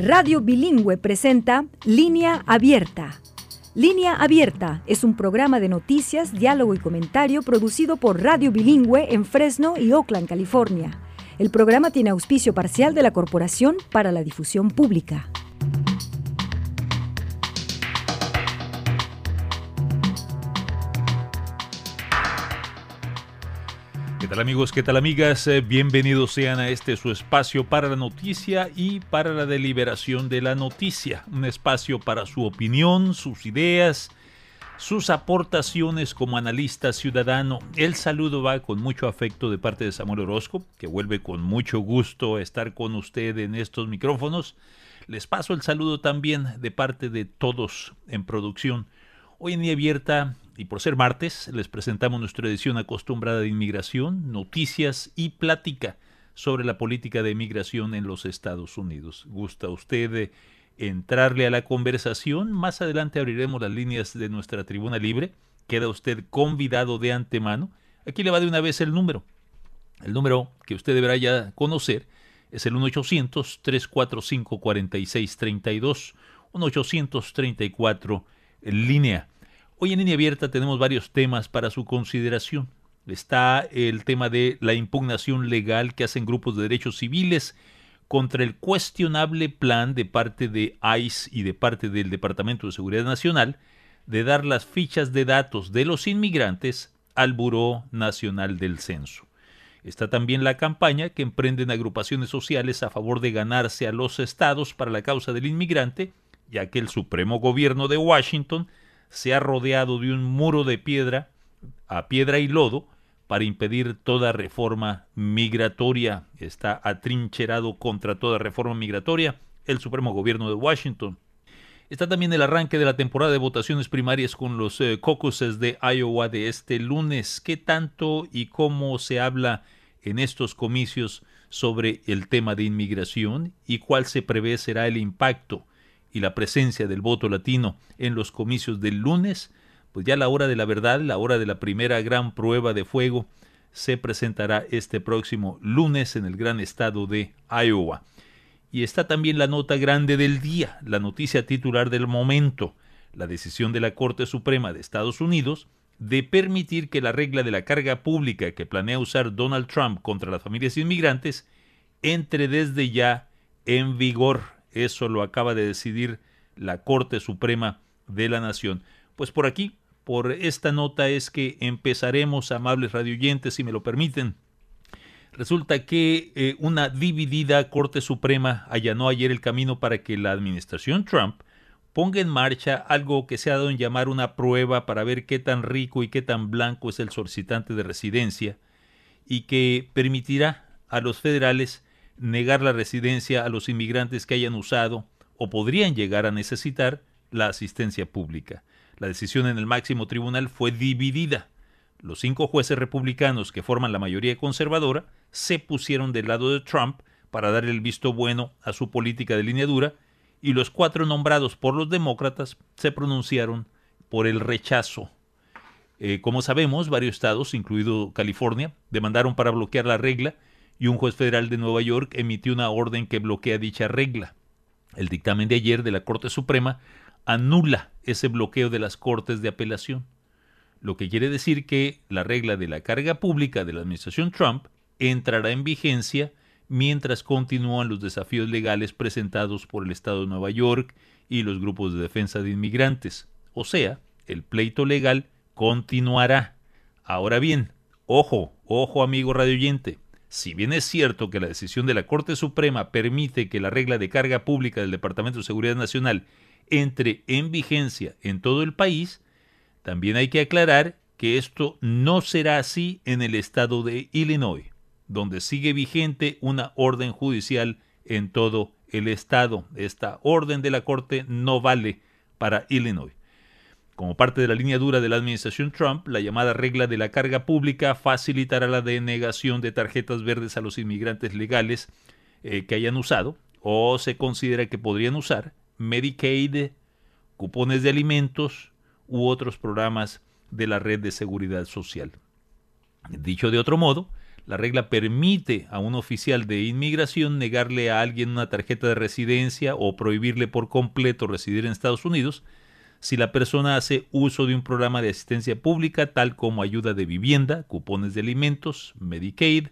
Radio Bilingüe presenta Línea Abierta. Línea Abierta es un programa de noticias, diálogo y comentario producido por Radio Bilingüe en Fresno y Oakland, California. El programa tiene auspicio parcial de la Corporación para la Difusión Pública. ¿Qué tal amigos? ¿Qué tal amigas? Bienvenidos sean a este su espacio para la noticia y para la deliberación de la noticia. Un espacio para su opinión, sus ideas, sus aportaciones como analista ciudadano. El saludo va con mucho afecto de parte de Samuel Orozco, que vuelve con mucho gusto a estar con usted en estos micrófonos. Les paso el saludo también de parte de todos en producción. Hoy en Línea Abierta, y por ser martes, les presentamos nuestra edición acostumbrada de inmigración, noticias y plática sobre la política de inmigración en los Estados Unidos. ¿Gusta usted entrarle a la conversación? Más adelante abriremos las líneas de nuestra tribuna libre. Queda usted convidado de antemano. Aquí le va de una vez el número. El número que usted deberá ya conocer es el 1-800-345-4632, 1-800-34 en línea. Hoy en Línea Abierta tenemos varios temas para su consideración. Está el tema de la impugnación legal que hacen grupos de derechos civiles contra el cuestionable plan de parte de ICE y de parte del Departamento de Seguridad Nacional de dar las fichas de datos de los inmigrantes al Buró Nacional del Censo. Está también la campaña que emprenden agrupaciones sociales a favor de ganarse a los estados para la causa del inmigrante, ya que el Supremo Gobierno de Washington se ha rodeado de un muro de piedra, a piedra y lodo, para impedir toda reforma migratoria. Está atrincherado contra toda reforma migratoria el Supremo Gobierno de Washington. Está también el arranque de la temporada de votaciones primarias con los caucuses de Iowa de este lunes. ¿Qué tanto y cómo se habla en estos comicios sobre el tema de inmigración y cuál se prevé será el impacto y la presencia del voto latino en los comicios del lunes? Pues ya la hora de la verdad, la hora de la primera gran prueba de fuego, se presentará este próximo lunes en el gran estado de Iowa. Y está también la nota grande del día, la noticia titular del momento, la decisión de la Corte Suprema de Estados Unidos de permitir que la regla de la carga pública que planea usar Donald Trump contra las familias inmigrantes entre desde ya en vigor. Eso lo acaba de decidir la Corte Suprema de la Nación. Pues por aquí, por esta nota es que empezaremos, amables radioyentes, si me lo permiten. Resulta que una dividida Corte Suprema allanó ayer el camino para que la administración Trump ponga en marcha algo que se ha dado en llamar una prueba para ver qué tan rico y qué tan blanco es el solicitante de residencia y que permitirá a los federales negar la residencia a los inmigrantes que hayan usado o podrían llegar a necesitar la asistencia pública. La decisión en el máximo tribunal fue dividida. Los 5 jueces republicanos que forman la mayoría conservadora se pusieron del lado de Trump para darle el visto bueno a su política de línea dura y los 4 nombrados por los demócratas se pronunciaron por el rechazo. Como sabemos, varios estados, incluido California, demandaron para bloquear la regla y un juez federal de Nueva York emitió una orden que bloquea dicha regla. El dictamen de ayer de la Corte Suprema anula ese bloqueo de las Cortes de Apelación, lo que quiere decir que la regla de la carga pública de la administración Trump entrará en vigencia mientras continúan los desafíos legales presentados por el Estado de Nueva York y los grupos de defensa de inmigrantes. O sea, el pleito legal continuará. Ahora bien, ojo amigo radioyente, si bien es cierto que la decisión de la Corte Suprema permite que la regla de carga pública del Departamento de Seguridad Nacional entre en vigencia en todo el país, también hay que aclarar que esto no será así en el estado de Illinois, donde sigue vigente una orden judicial en todo el estado. Esta orden de la Corte no vale para Illinois. Como parte de la línea dura de la administración Trump, la llamada regla de la carga pública facilitará la denegación de tarjetas verdes a los inmigrantes legales que hayan usado o se considera que podrían usar Medicaid, cupones de alimentos u otros programas de la red de seguridad social. Dicho de otro modo, La regla permite a un oficial de inmigración negarle a alguien una tarjeta de residencia o prohibirle por completo residir en Estados Unidos si la persona hace uso de un programa de asistencia pública tal como ayuda de vivienda, cupones de alimentos, Medicaid,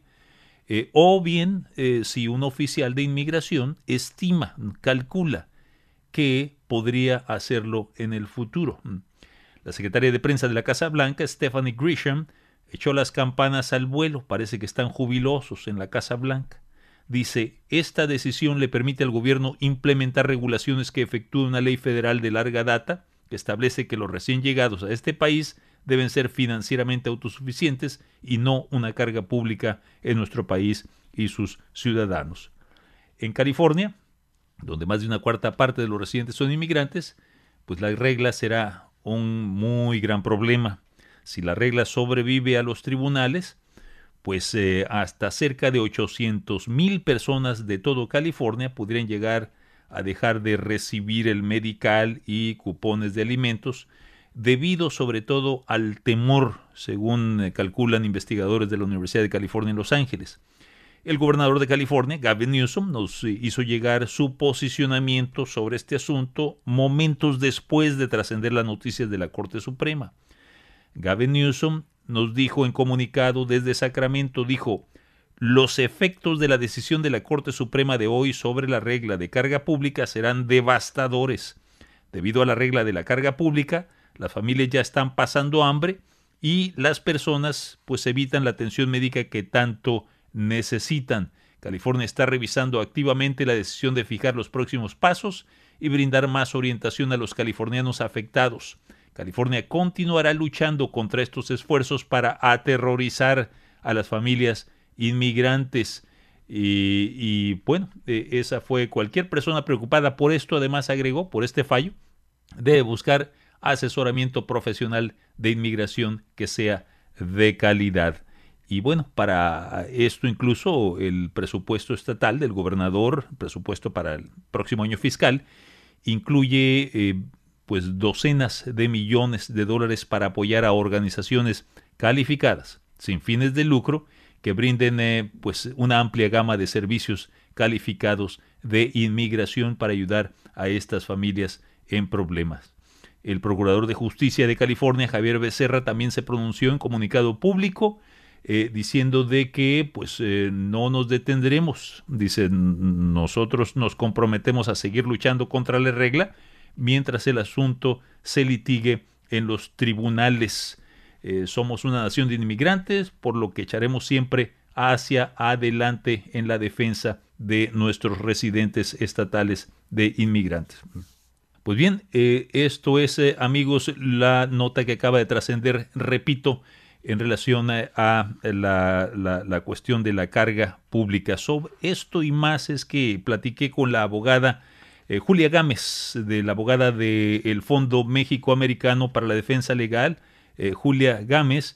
o bien si un oficial de inmigración estima, calcula que podría hacerlo en el futuro. La secretaria de prensa de la Casa Blanca, Stephanie Grisham, echó las campanas al vuelo. Parece que están jubilosos en la Casa Blanca. Dice, esta decisión le permite al gobierno implementar regulaciones que efectúa una ley federal de larga data que establece que los recién llegados a este país deben ser financieramente autosuficientes y no una carga pública en nuestro país y sus ciudadanos. En California, donde más de una cuarta parte de los residentes son inmigrantes, pues la regla será un muy gran problema. Si la regla sobrevive a los tribunales, pues hasta cerca de 800,000 personas de todo California podrían llegar a dejar de recibir el medical y cupones de alimentos, debido sobre todo al temor, según calculan investigadores de la Universidad de California en Los Ángeles. El gobernador de California, Gavin Newsom, nos hizo llegar su posicionamiento sobre este asunto momentos después de trascender las noticias de la Corte Suprema. Gavin Newsom nos dijo en comunicado desde Sacramento, dijo, los efectos de la decisión de la Corte Suprema de hoy sobre la regla de carga pública serán devastadores. Debido a la regla de la carga pública, las familias ya están pasando hambre y las personas pues evitan la atención médica que tanto necesitan. California está revisando activamente la decisión de fijar los próximos pasos y brindar más orientación a los californianos afectados. California continuará luchando contra estos esfuerzos para aterrorizar a las familias inmigrantes. Bueno, esa fue cualquier persona preocupada por esto, además agregó, por este fallo, debe buscar asesoramiento profesional de inmigración que sea de calidad. Y bueno, para esto incluso el presupuesto estatal del gobernador, presupuesto para el próximo año fiscal, incluye pues docenas de millones de dólares para apoyar a organizaciones calificadas, sin fines de lucro, que brinden pues una amplia gama de servicios calificados de inmigración para ayudar a estas familias en problemas. El procurador de justicia de California, Javier Becerra, también se pronunció en comunicado público diciendo de que pues no nos detendremos. Dice, nosotros nos comprometemos a seguir luchando contra la regla mientras el asunto se litigue en los tribunales. Somos una nación de inmigrantes, por lo que echaremos siempre hacia adelante en la defensa de nuestros residentes estatales de inmigrantes. Pues bien, esto es, amigos, la nota que acaba de trascender, repito, en relación a la cuestión de la carga pública. Sobre esto y más es que platiqué con la abogada Julia Gámez, de la abogada del Fondo México-Americano para la Defensa Legal, Julia Gámez,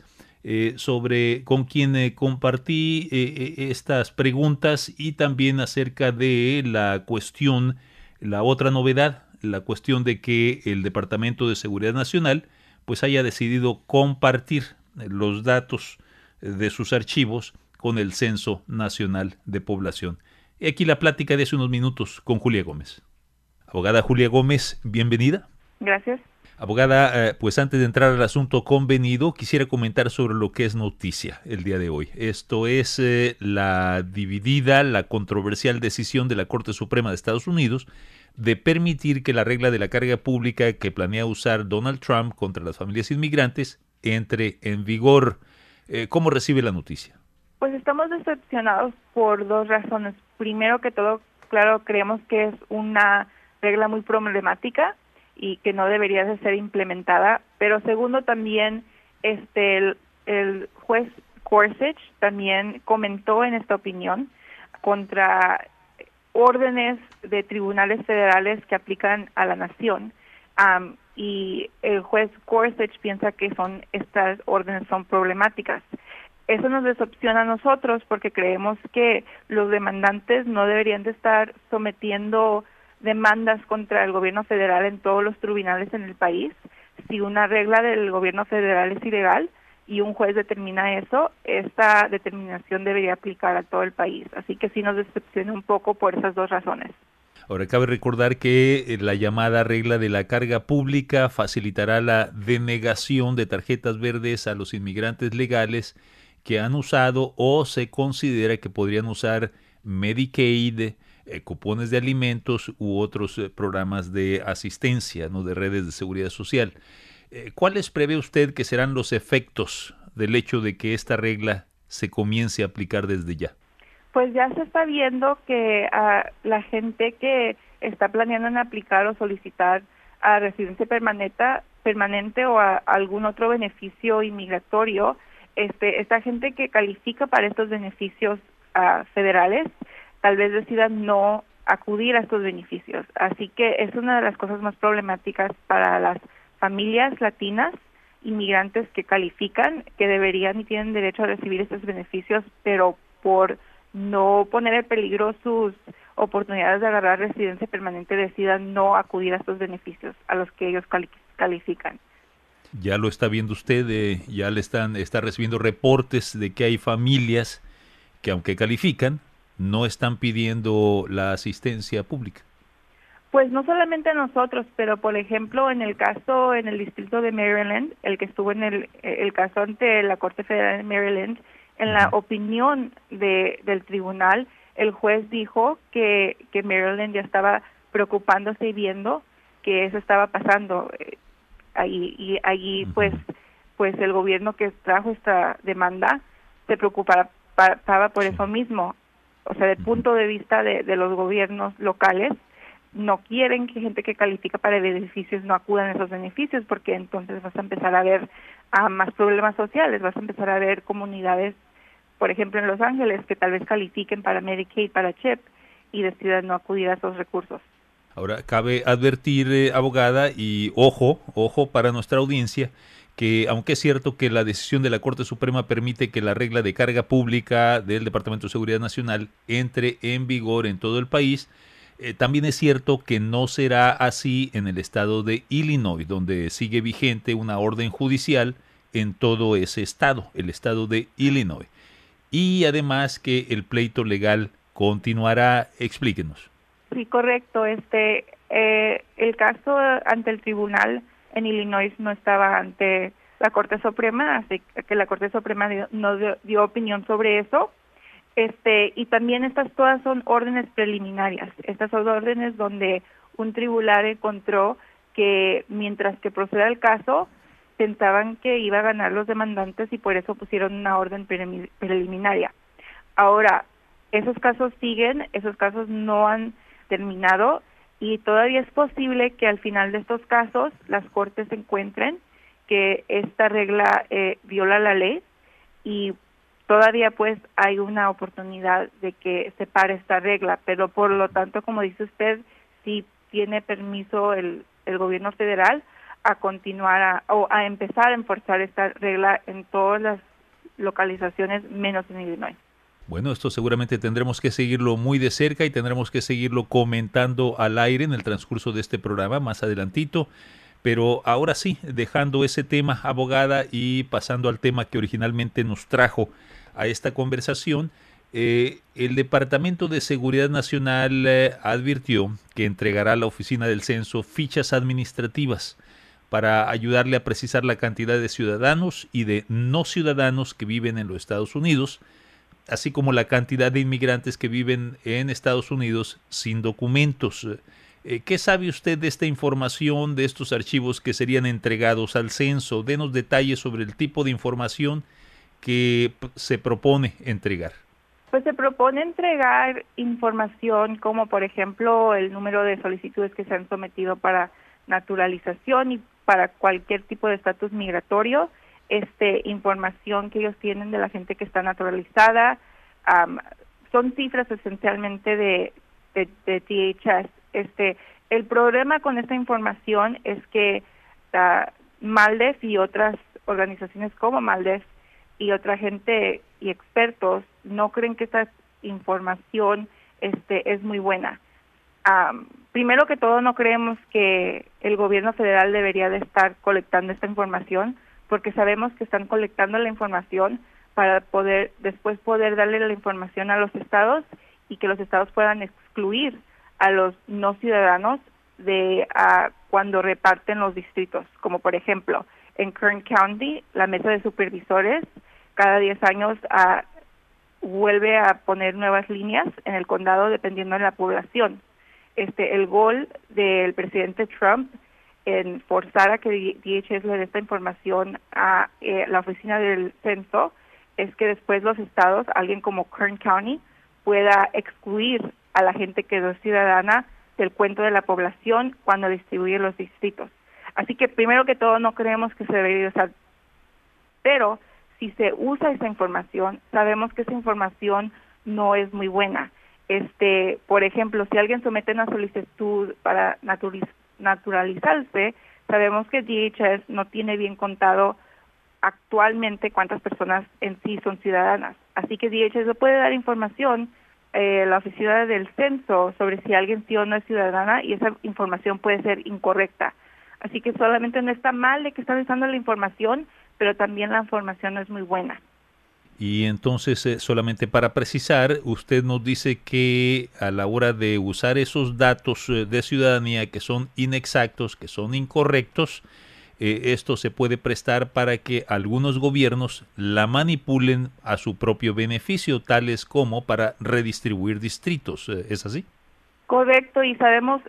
con quien compartí estas preguntas y también acerca de la cuestión, la otra novedad, la cuestión de que el Departamento de Seguridad Nacional pues haya decidido compartir los datos de sus archivos con el Censo Nacional de Población. Y aquí la plática de hace unos minutos con Julia Gómez. Abogada Julia Gómez, bienvenida. Gracias. Abogada, pues antes de entrar al asunto convenido, quisiera comentar sobre lo que es noticia el día de hoy. Esto es la dividida, la controversial decisión de la Corte Suprema de Estados Unidos de permitir que la regla de la carga pública que planea usar Donald Trump contra las familias inmigrantes entre en vigor. ¿Cómo recibe la noticia? Pues estamos decepcionados por dos razones. Primero que todo, claro, creemos que es una regla muy problemática y que no debería de ser implementada, pero segundo también el juez Gorsuch también comentó en esta opinión contra órdenes de tribunales federales que aplican a la nación, y el juez Gorsuch piensa que estas órdenes son problemáticas. Eso nos decepciona a nosotros porque creemos que los demandantes no deberían de estar sometiendo demandas contra el gobierno federal en todos los tribunales en el país. Si una regla del gobierno federal es ilegal, y un juez determina eso, esta determinación debería aplicar a todo el país. Así que sí nos decepciona un poco por esas dos razones. Ahora, cabe recordar que la llamada regla de la carga pública facilitará la denegación de tarjetas verdes a los inmigrantes legales que han usado o se considera que podrían usar Medicaid, cupones de alimentos u otros programas de asistencia, ¿no?, de redes de seguridad social. ¿Cuáles prevé usted que serán los efectos del hecho de que esta regla se comience a aplicar desde ya? Pues ya se está viendo que la gente que está planeando en aplicar o solicitar a residencia permanente o a algún otro beneficio inmigratorio, esta gente que califica para estos beneficios federales, tal vez decida no acudir a estos beneficios. Así que es una de las cosas más problemáticas para las familias latinas inmigrantes que califican, que deberían y tienen derecho a recibir estos beneficios, pero por no poner en peligro sus oportunidades de agarrar residencia permanente, decidan no acudir a estos beneficios a los que ellos califican. Ya lo está viendo usted, ya está recibiendo reportes de que hay familias que, aunque califican, no están pidiendo la asistencia pública. Pues no solamente nosotros, pero por ejemplo en el caso en el distrito de Maryland, el que estuvo en el caso ante la Corte Federal de Maryland, en la opinión del tribunal, el juez dijo que Maryland ya estaba preocupándose y viendo que eso estaba pasando allí pues el gobierno que trajo esta demanda se preocupaba por eso mismo. O sea, del punto de vista de los gobiernos locales, no quieren que gente que califica para beneficios no acudan a esos beneficios, porque entonces vas a empezar a ver más problemas sociales, vas a empezar a ver comunidades, por ejemplo en Los Ángeles, que tal vez califiquen para Medicaid, para CHIP, y decidan no acudir a esos recursos. Ahora, cabe advertir, abogada, y ojo para nuestra audiencia, que aunque es cierto que la decisión de la Corte Suprema permite que la regla de carga pública del Departamento de Seguridad Nacional entre en vigor en todo el país, también es cierto que no será así en el estado de Illinois, donde sigue vigente una orden judicial en todo ese estado, el estado de Illinois. Y además que el pleito legal continuará. Explíquenos. Sí, correcto. El caso ante el tribunal en Illinois no estaba ante la Corte Suprema, así que la Corte Suprema no dio opinión sobre eso. Y también estas todas son órdenes preliminarias. Estas son órdenes donde un tribunal encontró que mientras que proceda el caso, pensaban que iba a ganar los demandantes y por eso pusieron una orden preliminaria. Ahora, esos casos siguen, esos casos no han terminado y todavía es posible que al final de estos casos las cortes encuentren que esta regla viola la ley y todavía pues hay una oportunidad de que se pare esta regla, pero por lo tanto, como dice usted, sí tiene permiso el gobierno federal a continuar a empezar a enforzar esta regla en todas las localizaciones menos en Illinois. Bueno, esto seguramente tendremos que seguirlo muy de cerca y tendremos que seguirlo comentando al aire en el transcurso de este programa más adelantito. Pero ahora sí, dejando ese tema, abogada, y pasando al tema que originalmente nos trajo a esta conversación, el Departamento de Seguridad Nacional advirtió que entregará a la Oficina del Censo fichas administrativas para ayudarle a precisar la cantidad de ciudadanos y de no ciudadanos que viven en los Estados Unidos, así como la cantidad de inmigrantes que viven en Estados Unidos sin documentos. ¿Qué sabe usted de esta información, de estos archivos que serían entregados al censo? Denos detalles sobre el tipo de información que se propone entregar. Pues se propone entregar información como, por ejemplo, el número de solicitudes que se han sometido para naturalización y para cualquier tipo de estatus migratorio, información que ellos tienen de la gente que está naturalizada. Son cifras esencialmente de THS. El problema con esta información es que MALDEF y otras organizaciones como MALDEF y otra gente y expertos no creen que esta información es muy buena. Primero que todo, no creemos que el gobierno federal debería de estar colectando esta información porque sabemos que están colectando la información para después poder darle la información a los estados y que los estados puedan excluir a los no ciudadanos de cuando reparten los distritos, como por ejemplo en Kern County, la mesa de supervisores cada 10 años vuelve a poner nuevas líneas en el condado dependiendo de la población. El gol del presidente Trump en forzar a que DHS le dé esta información a la oficina del censo es que después los estados, alguien como Kern County, pueda excluir a la gente que no es ciudadana del cuento de la población cuando distribuye los distritos. Así que primero que todo no creemos que se debería usar, pero si se usa esa información, sabemos que esa información no es muy buena. Por ejemplo, si alguien somete una solicitud para naturalizarse, sabemos que DHS no tiene bien contado actualmente cuántas personas en sí son ciudadanas. Así que DHS le puede dar información la oficina del censo sobre si alguien sí o no es ciudadana y esa información puede ser incorrecta. Así que solamente no está mal de que están usando la información, pero también la información no es muy buena. Y entonces, solamente para precisar, usted nos dice que a la hora de usar esos datos de ciudadanía que son inexactos, que son incorrectos, esto se puede prestar para que algunos gobiernos la manipulen a su propio beneficio, tales como para redistribuir distritos. ¿Es así? Correcto, y sabemos,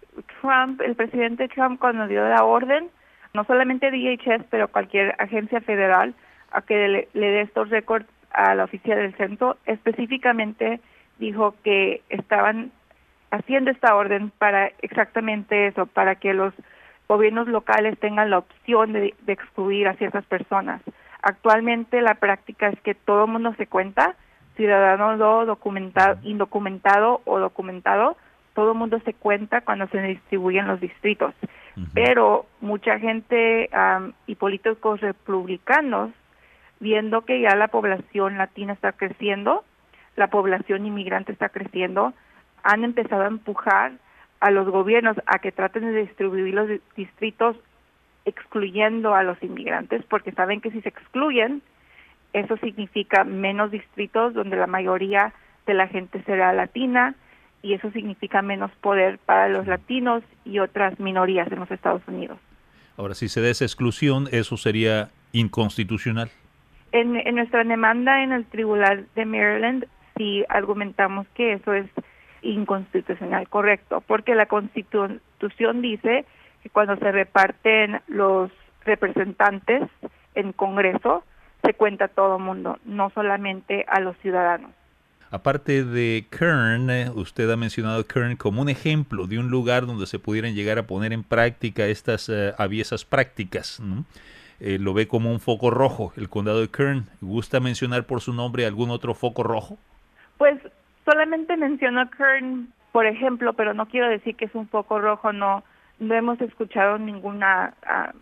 el presidente Trump, cuando dio la orden, no solamente DHS, pero cualquier agencia federal, a que le dé estos récords a la oficina del censo, específicamente dijo que estaban haciendo esta orden para exactamente eso, para que los gobiernos locales tengan la opción de excluir a ciertas personas. Actualmente la práctica es que todo el mundo se cuenta, ciudadano no documentado, indocumentado o documentado, todo el mundo se cuenta cuando se distribuyen los distritos. Pero mucha gente y políticos republicanos, viendo que ya la población latina está creciendo, la población inmigrante está creciendo, han empezado a empujar a los gobiernos a que traten de distribuir los distritos excluyendo a los inmigrantes, porque saben que si se excluyen, eso significa menos distritos donde la mayoría de la gente será latina, y eso significa menos poder para los latinos y otras minorías en los Estados Unidos. Ahora, si se da esa exclusión, ¿eso sería inconstitucional? En nuestra demanda en el Tribunal de Maryland, sí argumentamos que eso es inconstitucional, correcto, porque la Constitución dice que cuando se reparten los representantes en Congreso, se cuenta a todo el mundo, no solamente a los ciudadanos. Aparte de Kern, usted ha mencionado Kern como un ejemplo de un lugar donde se pudieran llegar a poner en práctica estas aviesas prácticas, ¿no? Lo ve como un foco rojo, el condado de Kern. ¿Gusta mencionar por su nombre algún otro foco rojo? Pues solamente menciono Kern, por ejemplo, pero no quiero decir que es un foco rojo, no hemos escuchado ninguna...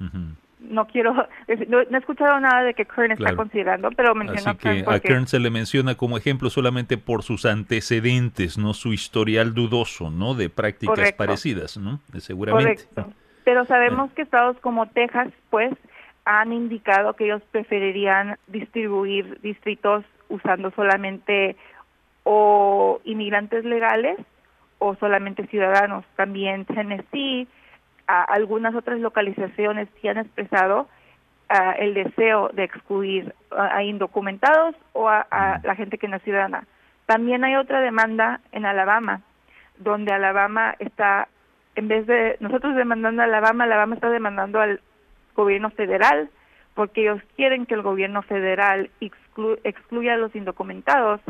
No he escuchado nada de que Kern está considerando, pero menciono Así que a Kern se le menciona como ejemplo solamente por sus antecedentes, no su historial dudoso, ¿no? De prácticas parecidas, ¿no? Seguramente. Correcto. Pero sabemos que estados como Texas, pues, han indicado que ellos preferirían distribuir distritos usando solamente o inmigrantes legales o solamente ciudadanos. También Tennessee, algunas otras localizaciones sí han expresado el deseo de excluir a indocumentados o a la gente que no es ciudadana. También hay otra demanda en Alabama, donde Alabama está, en vez de nosotros demandando a Alabama está demandando al gobierno federal, porque ellos quieren que el gobierno federal excluya a los indocumentados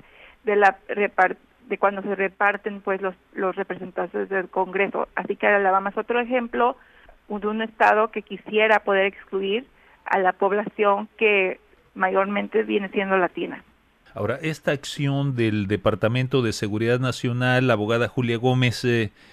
de cuando se reparten pues los representantes del Congreso. Así que Alabama es otro ejemplo de un estado que quisiera poder excluir a la población que mayormente viene siendo latina. Ahora, esta acción del Departamento de Seguridad Nacional, la abogada Julia Gómez,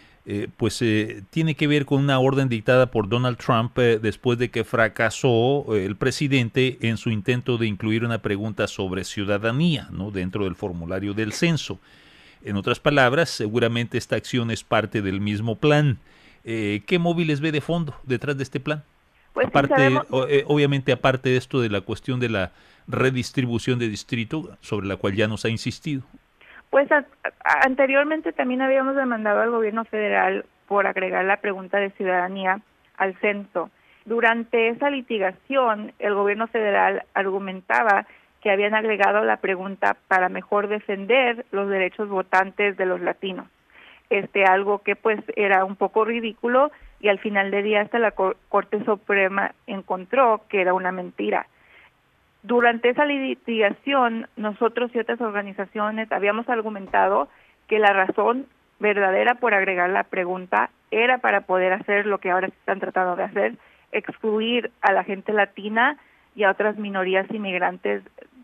tiene que ver con una orden dictada por Donald Trump después de que fracasó el presidente en su intento de incluir una pregunta sobre ciudadanía, ¿no? Dentro del formulario del censo. En otras palabras, seguramente esta acción es parte del mismo plan. ¿Qué móviles ve de fondo detrás de este plan? Pues aparte, obviamente aparte de esto de la cuestión de la redistribución de distrito, sobre la cual ya nos ha insistido. Pues anteriormente también habíamos demandado al gobierno federal por agregar la pregunta de ciudadanía al censo. Durante esa litigación, el gobierno federal argumentaba que habían agregado la pregunta para mejor defender los derechos votantes de los latinos. Algo que pues era un poco ridículo, y al final del día hasta la Corte Suprema encontró que era una mentira. Durante esa litigación, nosotros y otras organizaciones habíamos argumentado que la razón verdadera por agregar la pregunta era para poder hacer lo que ahora están tratando de hacer, excluir a la gente latina y a otras minorías inmigrantes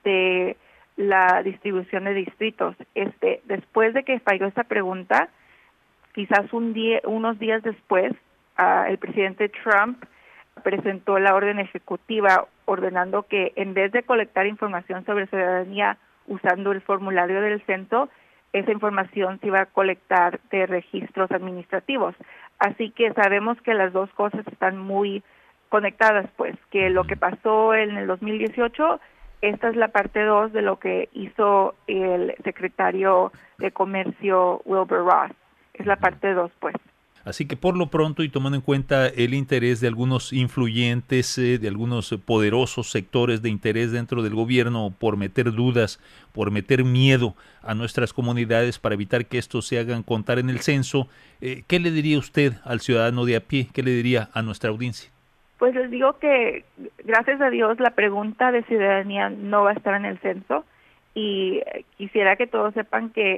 de la distribución de distritos. Después de que falló esta pregunta, quizás unos días después, el presidente Trump presentó la orden ejecutiva ordenando que en vez de colectar información sobre ciudadanía usando el formulario del censo, esa información se iba a colectar de registros administrativos. Así que sabemos que las dos cosas están muy conectadas, pues, que lo que pasó en el 2018, esta es la parte 2 de lo que hizo el secretario de Comercio Wilbur Ross. Es la parte 2, pues. Así que por lo pronto, y tomando en cuenta el interés de algunos influyentes, de algunos poderosos sectores de interés dentro del gobierno por meter dudas, por meter miedo a nuestras comunidades para evitar que estos se hagan contar en el censo, ¿qué le diría usted al ciudadano de a pie? ¿Qué le diría a nuestra audiencia? Pues les digo que, gracias a Dios, la pregunta de ciudadanía no va a estar en el censo, y quisiera que todos sepan que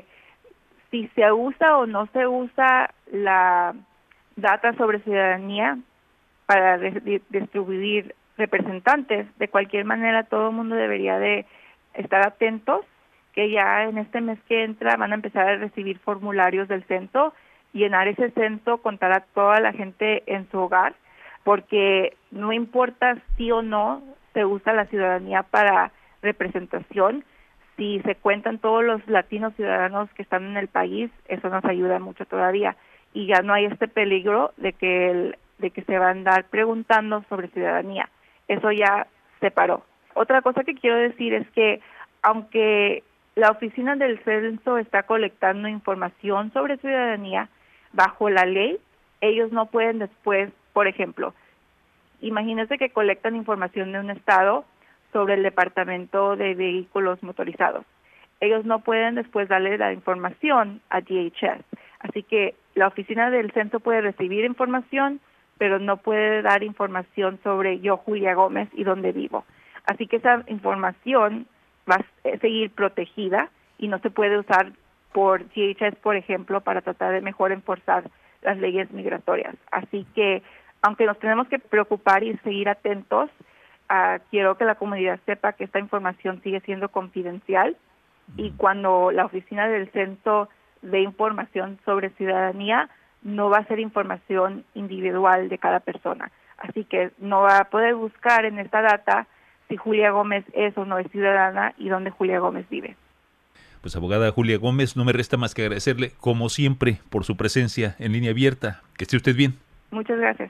si se usa o no se usa la data sobre ciudadanía para distribuir representantes, de cualquier manera todo el mundo debería de estar atentos, que ya en este mes que entra van a empezar a recibir formularios del censo, llenar ese censo, contar a toda la gente en su hogar, porque no importa si o no se usa la ciudadanía para representación, si se cuentan todos los latinos ciudadanos que están en el país, eso nos ayuda mucho todavía, y ya no hay este peligro de que se van a andar preguntando sobre ciudadanía. Eso ya se paró. Otra cosa que quiero decir es que aunque la oficina del censo está colectando información sobre ciudadanía, bajo la ley, ellos no pueden después, por ejemplo, imagínense que colectan información de un estado sobre el Departamento de Vehículos Motorizados. Ellos no pueden después darle la información a DHS. Así que la oficina del censo puede recibir información, pero no puede dar información sobre yo, Julia Gómez, y dónde vivo. Así que esa información va a seguir protegida y no se puede usar por DHS, por ejemplo, para tratar de mejor enforzar las leyes migratorias. Así que, aunque nos tenemos que preocupar y seguir atentos, quiero que la comunidad sepa que esta información sigue siendo confidencial, y cuando la oficina del censo dé información sobre ciudadanía, no va a ser información individual de cada persona. Así que no va a poder buscar en esta data si Julia Gómez es o no es ciudadana y dónde Julia Gómez vive. Pues abogada Julia Gómez, no me resta más que agradecerle, como siempre, por su presencia en Línea Abierta. Que esté usted bien. Muchas gracias.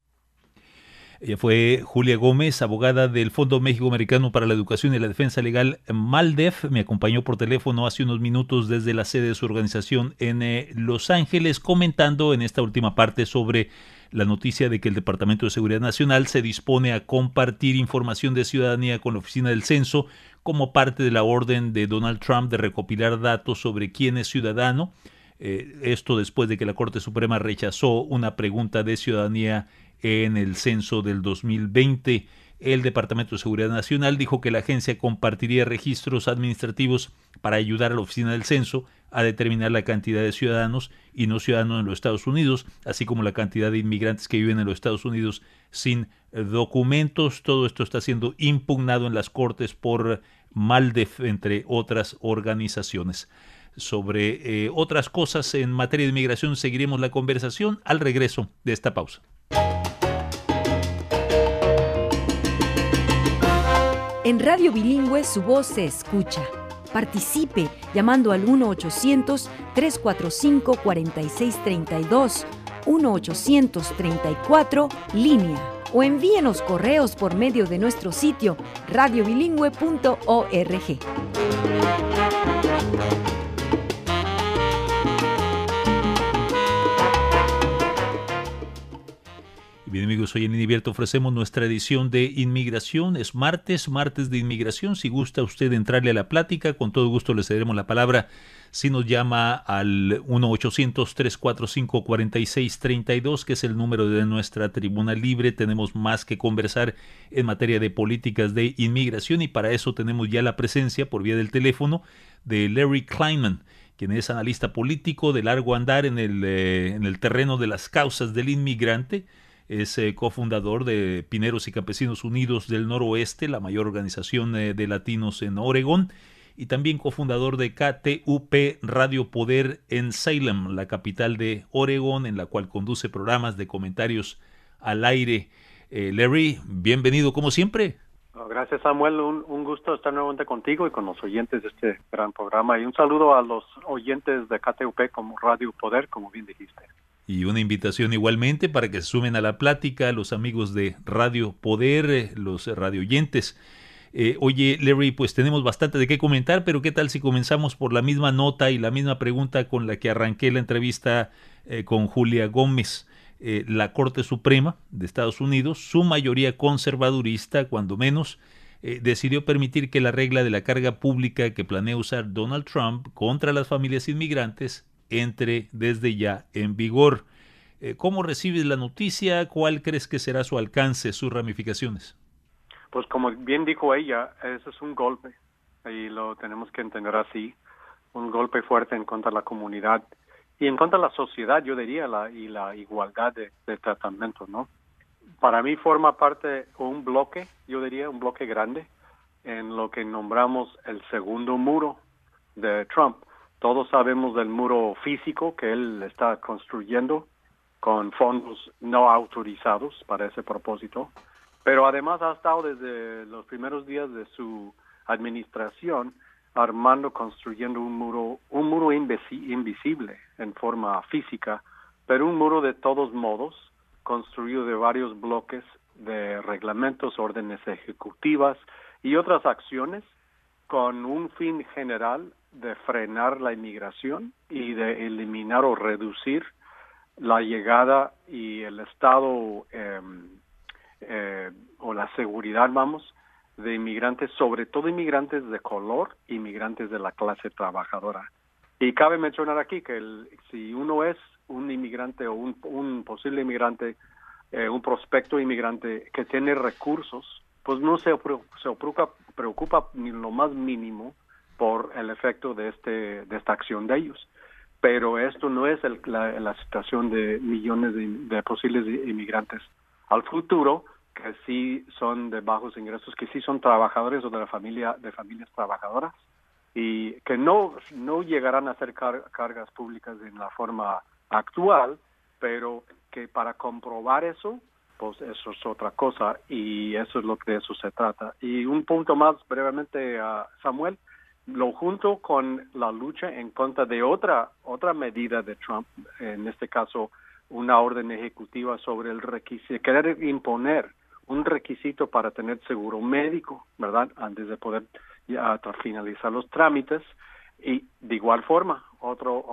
Ella fue Julia Gómez, abogada del Fondo México-Americano para la Educación y la Defensa Legal, MALDEF. Me acompañó por teléfono hace unos minutos desde la sede de su organización en Los Ángeles, comentando en esta última parte sobre la noticia de que el Departamento de Seguridad Nacional se dispone a compartir información de ciudadanía con la Oficina del Censo como parte de la orden de Donald Trump de recopilar datos sobre quién es ciudadano. Esto después de que la Corte Suprema rechazó una pregunta de ciudadanía en el censo del 2020. El Departamento de Seguridad Nacional dijo que la agencia compartiría registros administrativos para ayudar a la Oficina del Censo a determinar la cantidad de ciudadanos y no ciudadanos en los Estados Unidos, así como la cantidad de inmigrantes que viven en los Estados Unidos sin documentos. Todo esto está siendo impugnado en las cortes por MALDEF, entre otras organizaciones. Sobre otras cosas en materia de inmigración seguiremos la conversación al regreso de esta pausa. En Radio Bilingüe su voz se escucha. Participe llamando al 1-800-345-4632, 1-800-34-LÍNEA o envíenos correos por medio de nuestro sitio radiobilingüe.org. Bien, amigos, hoy en Línea Abierta ofrecemos nuestra edición de Inmigración. Es martes de Inmigración. Si gusta usted entrarle a la plática, con todo gusto le cederemos la palabra. Si nos llama al 1-800-345-4632, que es el número de nuestra tribuna libre. Tenemos más que conversar en materia de políticas de inmigración y para eso tenemos ya la presencia por vía del teléfono de Larry Kleinman, quien es analista político de largo andar en el terreno de las causas del inmigrante. Es cofundador de Pineros y Campesinos Unidos del Noroeste, la mayor organización de latinos en Oregón, y también cofundador de KTUP Radio Poder en Salem, la capital de Oregón, en la cual conduce programas de comentarios al aire. Larry, bienvenido como siempre. Gracias, Samuel. Un gusto estar nuevamente contigo y con los oyentes de este gran programa. Y un saludo a los oyentes de KTUP como Radio Poder, como bien dijiste. Y una invitación igualmente para que se sumen a la plática los amigos de Radio Poder, los radioyentes. Oye, Larry, pues tenemos bastante de qué comentar, pero ¿qué tal si comenzamos por la misma nota y la misma pregunta con la que arranqué la entrevista con Julia Gómez? La Corte Suprema de Estados Unidos, su mayoría conservadurista, cuando menos, decidió permitir que la regla de la carga pública que planea usar Donald Trump contra las familias inmigrantes entre desde ya en vigor. ¿Cómo recibes la noticia? ¿Cuál crees que será su alcance, sus ramificaciones? Pues como bien dijo ella, eso es un golpe y lo tenemos que entender así, un golpe fuerte en contra de la comunidad y en contra de la sociedad, yo diría, y la igualdad de tratamiento, ¿no? Para mí forma parte un bloque, yo diría, un bloque grande en lo que nombramos el segundo muro de Trump. Todos sabemos del muro físico que él está construyendo con fondos no autorizados para ese propósito, pero además ha estado desde los primeros días de su administración construyendo un muro invisible en forma física, pero un muro de todos modos, construido de varios bloques de reglamentos, órdenes ejecutivas y otras acciones con un fin general de frenar la inmigración y de eliminar o reducir la llegada y el estado o la seguridad, de inmigrantes, sobre todo inmigrantes de color, inmigrantes de la clase trabajadora. Y cabe mencionar aquí que si uno es un inmigrante o un posible inmigrante, un prospecto inmigrante que tiene recursos, pues no se preocupa ni lo más mínimo por el efecto de esta acción de ellos. Pero esto no es la situación de millones de posibles inmigrantes al futuro, que sí son de bajos ingresos, que sí son trabajadores o de familias trabajadoras, y que no llegarán a ser cargas públicas en la forma actual, pero que para comprobar eso, pues eso es otra cosa, y eso es lo que de eso se trata. Y un punto más brevemente, Samuel, lo junto con la lucha en contra de otra medida de Trump, en este caso una orden ejecutiva sobre el requisito, querer imponer un requisito para tener seguro médico, ¿verdad?, antes de poder ya finalizar los trámites, y de igual forma otro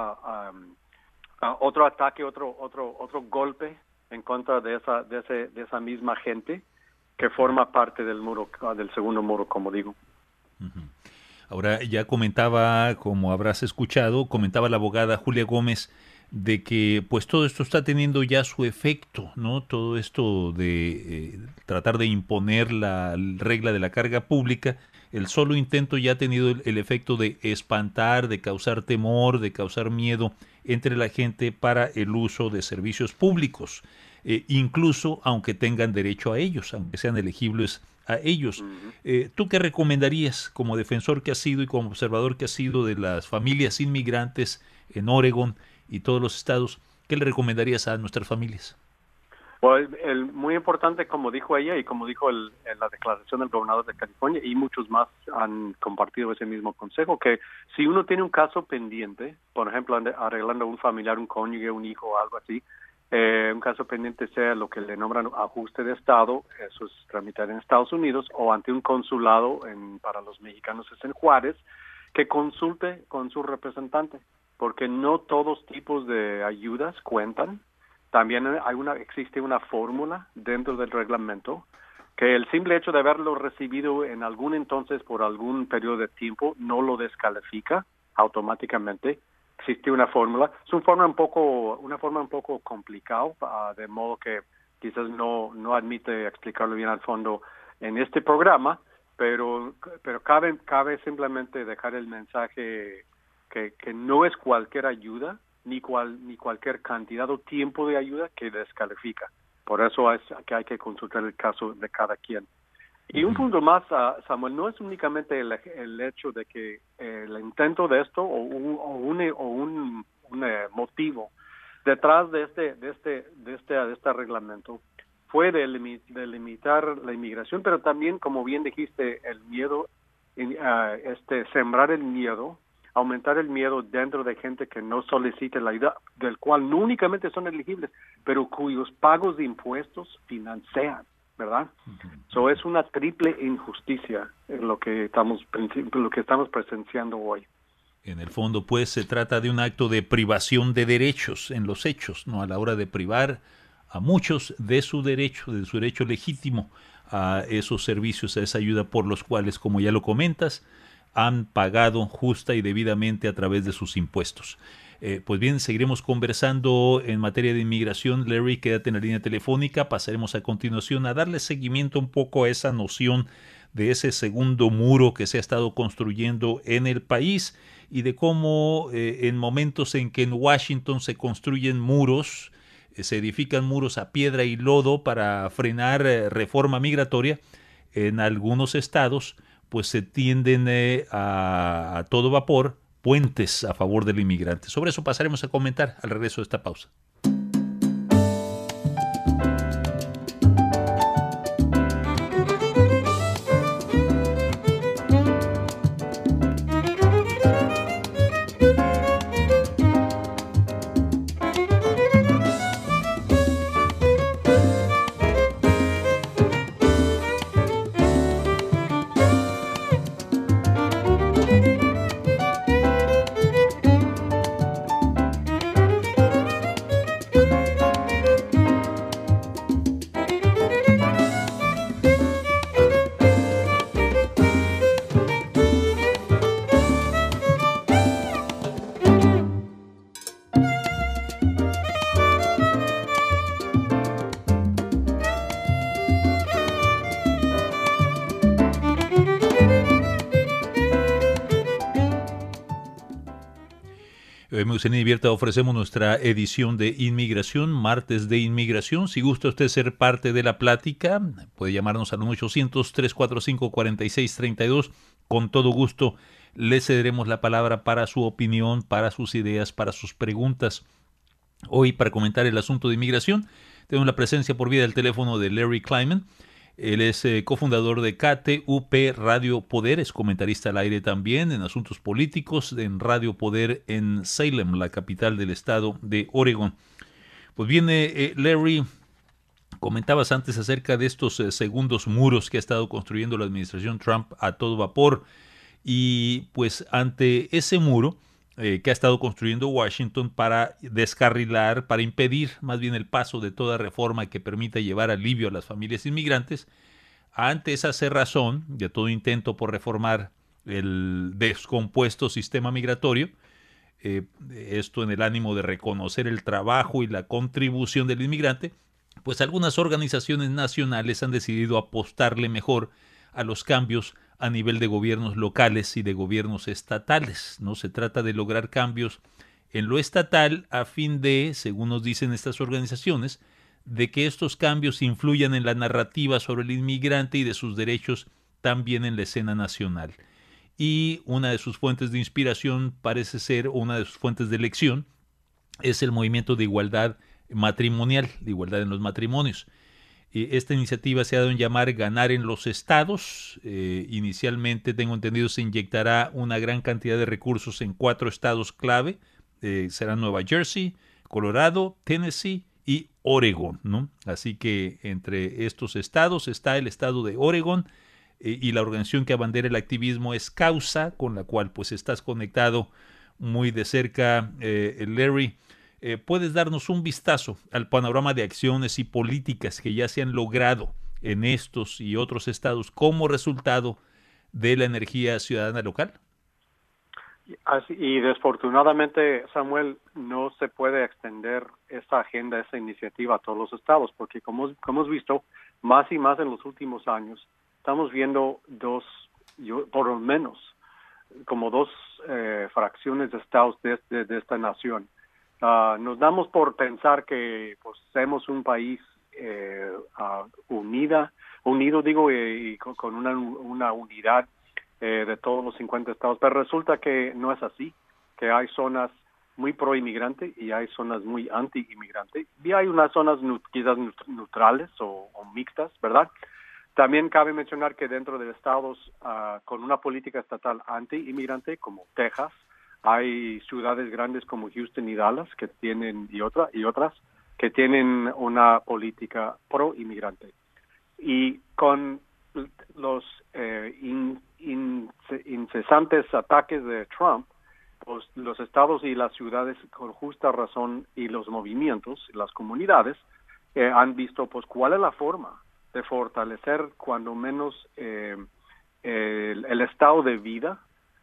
ataque, otro golpe en contra de esa misma gente que forma parte del segundo muro, como digo. Uh-huh. Ahora ya comentaba, como habrás escuchado, comentaba la abogada Julia Gómez de que pues todo esto está teniendo ya su efecto, ¿no? Todo esto de tratar de imponer la regla de la carga pública, el solo intento ya ha tenido el efecto de espantar, de causar temor, de causar miedo entre la gente para el uso de servicios públicos, incluso aunque tengan derecho a ellos, aunque sean elegibles a ellos. ¿Tú qué recomendarías como defensor que has sido y como observador que has sido de las familias inmigrantes en Oregón y todos los estados? ¿Qué le recomendarías a nuestras familias? Pues muy importante, como dijo ella y como dijo en la declaración del gobernador de California, y muchos más han compartido ese mismo consejo, que si uno tiene un caso pendiente, por ejemplo, arreglando un familiar, un cónyuge, un hijo o algo así, Un caso pendiente sea lo que le nombran ajuste de Estado, eso es tramitar en Estados Unidos, o ante un consulado para los mexicanos es en Juárez, que consulte con su representante, porque no todos tipos de ayudas cuentan. También existe una fórmula dentro del reglamento que el simple hecho de haberlo recibido en algún entonces por algún periodo de tiempo no lo descalifica automáticamente. Existe una fórmula, es una forma un poco complicada, de modo que quizás no admite explicarlo bien al fondo en este programa, pero cabe simplemente dejar el mensaje que no es cualquier ayuda ni cualquier cantidad o tiempo de ayuda que descalifica. Por eso es que hay que consultar el caso de cada quien. Y un punto más, Samuel, no es únicamente el hecho de que el intento de esto o un motivo detrás de este reglamento fue de limitar la inmigración, pero también, como bien dijiste, el miedo, sembrar el miedo, aumentar el miedo dentro de gente que no solicite la ayuda, del cual no únicamente son elegibles, pero cuyos pagos de impuestos financian, ¿verdad? So es una triple injusticia en lo que estamos presenciando hoy. En el fondo, pues, se trata de un acto de privación de derechos en los hechos, ¿no? A la hora de privar a muchos de su derecho legítimo a esos servicios, a esa ayuda por los cuales, como ya lo comentas, han pagado justa y debidamente a través de sus impuestos. Pues bien, seguiremos conversando en materia de inmigración. Larry, quédate en la línea telefónica. Pasaremos a continuación a darle seguimiento un poco a esa noción de ese segundo muro que se ha estado construyendo en el país y de cómo en momentos en que en Washington se construyen muros, se edifican muros a piedra y lodo para frenar reforma migratoria, en algunos estados pues se tienden a todo vapor puentes a favor del inmigrante. Sobre eso pasaremos a comentar al regreso de esta pausa. En Inmigrantes ofrecemos nuestra edición de Inmigración, martes de Inmigración. Si gusta usted ser parte de la plática, puede llamarnos al 1-800-345-4632. Con todo gusto le cederemos la palabra para su opinión, para sus ideas, para sus preguntas. Hoy, para comentar el asunto de inmigración, tenemos la presencia por vía del teléfono de Larry Kleiman. Él es cofundador de KTUP Radio Poder, es comentarista al aire también en asuntos políticos en Radio Poder en Salem, la capital del estado de Oregón. Pues bien, Larry, comentabas antes acerca de estos segundos muros que ha estado construyendo la administración Trump a todo vapor, y pues ante ese muro que ha estado construyendo Washington para descarrilar, para impedir más bien el paso de toda reforma que permita llevar alivio a las familias inmigrantes, ante esa cerrazón de todo intento por reformar el descompuesto sistema migratorio, esto en el ánimo de reconocer el trabajo y la contribución del inmigrante, pues algunas organizaciones nacionales han decidido apostarle mejor a los cambios a nivel de gobiernos locales y de gobiernos estatales, ¿no? Se trata de lograr cambios en lo estatal a fin de, según nos dicen estas organizaciones, de que estos cambios influyan en la narrativa sobre el inmigrante y de sus derechos también en la escena nacional. Y una de sus fuentes de inspiración parece ser, una de sus fuentes de elección, es el movimiento de igualdad matrimonial, de igualdad en los matrimonios. Esta iniciativa se ha dado en llamar Ganar en los Estados. Inicialmente, tengo entendido, se inyectará una gran cantidad de recursos en 4 estados clave. Serán Nueva Jersey, Colorado, Tennessee y Oregón, ¿no? Así que entre estos estados está el estado de Oregón, y la organización que abandera el activismo es Causa, con la cual pues estás conectado muy de cerca, Larry. ¿Puedes darnos un vistazo al panorama de acciones y políticas que ya se han logrado en estos y otros estados como resultado de la energía ciudadana local? Y desafortunadamente, Samuel, no se puede extender esa agenda, esa iniciativa a todos los estados, porque como hemos visto más y más en los últimos años, estamos viendo por lo menos, como dos fracciones de estados de esta nación. Nos damos por pensar que pues, somos un país unido, digo, y con una unidad de todos los 50 estados, pero resulta que no es así, que hay zonas muy pro-inmigrante y hay zonas muy anti-inmigrante, y hay unas zonas quizás neutrales o mixtas, ¿verdad? También cabe mencionar que dentro de estados con una política estatal anti-inmigrante, como Texas, hay ciudades grandes como Houston y Dallas que tienen y otras que tienen una política pro-inmigrante. Y con los incesantes ataques de Trump, pues los estados y las ciudades con justa razón y los movimientos, las comunidades, han visto pues cuál es la forma de fortalecer cuando menos el estado de vida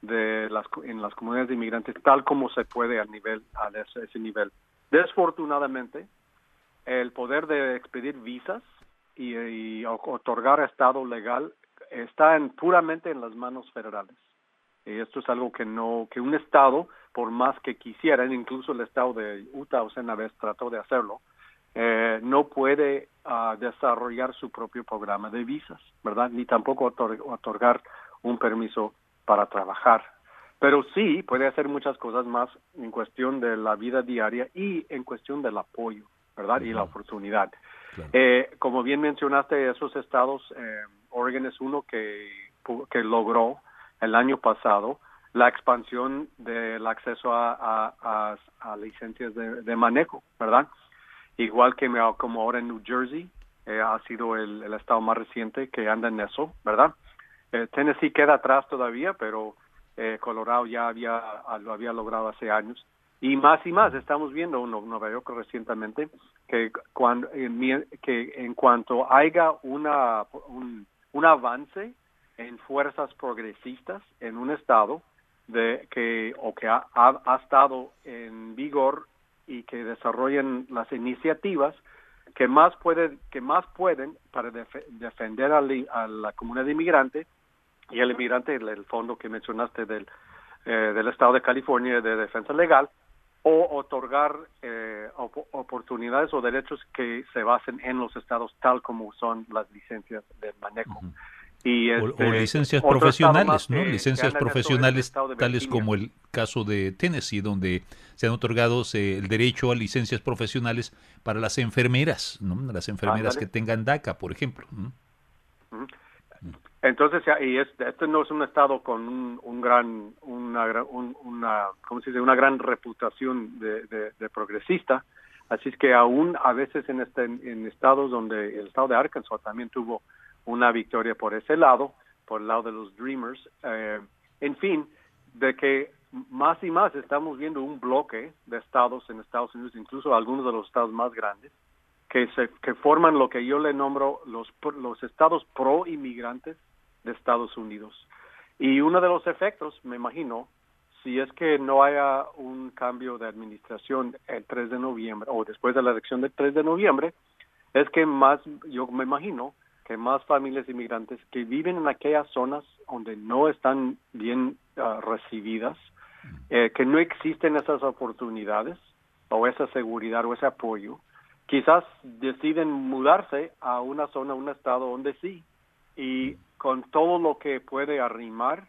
en las comunidades de inmigrantes tal como se puede a ese nivel. Desafortunadamente, el poder de expedir visas y otorgar estado legal está puramente en las manos federales. Y esto es algo que un estado, por más que quisieran, incluso el estado de Utah una vez trató de hacerlo, no puede desarrollar su propio programa de visas, ¿verdad? Ni tampoco otorgar un permiso para trabajar. Pero sí puede hacer muchas cosas más en cuestión de la vida diaria y en cuestión del apoyo, ¿verdad? Y la oportunidad. Claro. Como bien mencionaste, esos estados, Oregon es uno que logró el año pasado la expansión del acceso a licencias de manejo, ¿verdad? Igual que como ahora en New Jersey, ha sido el estado más reciente que anda en eso, ¿verdad? Tennessee queda atrás todavía, pero Colorado ya lo había logrado hace años. Y más estamos viendo Nueva York recientemente que en cuanto haya un avance en fuerzas progresistas en un estado que ha estado en vigor y que desarrollen las iniciativas que más pueden para defender a la comunidad inmigrante y al inmigrante, el fondo que mencionaste del estado de California de defensa legal, o otorgar oportunidades o derechos que se basen en los estados tal como son las licencias de manejo. Uh-huh. Y o licencias profesionales, ¿no? Licencias profesionales tales como el caso de Tennessee, donde se han otorgado el derecho a licencias profesionales para las enfermeras, ¿no? Las enfermeras que tengan DACA, por ejemplo. ¿No? Uh-huh. Entonces, este no es un estado con una gran reputación de progresista, así es que aún a veces en estados donde el estado de Arkansas también tuvo una victoria por ese lado, por el lado de los Dreamers, en fin, de que más y más estamos viendo un bloque de estados en Estados Unidos, incluso algunos de los estados más grandes, que forman lo que yo le nombro los estados pro-inmigrantes de Estados Unidos. Y uno de los efectos, me imagino, si es que no haya un cambio de administración el 3 de noviembre o después de la elección del 3 de noviembre, es que yo me imagino que más familias inmigrantes que viven en aquellas zonas donde no están bien recibidas, que no existen esas oportunidades o esa seguridad o ese apoyo, quizás deciden mudarse a una zona, un estado donde sí, y con todo lo que puede arrimar